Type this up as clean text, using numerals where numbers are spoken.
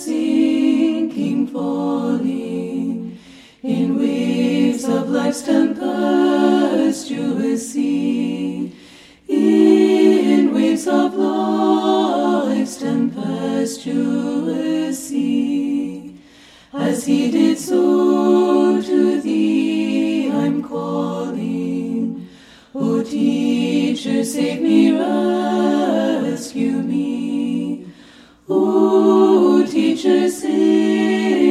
sinking, falling in waves of life's tempestuous sea, in waves of life's tempestuous sea. As he did so to thee I'm calling, O teacher, save me, rescue me. O teacher, save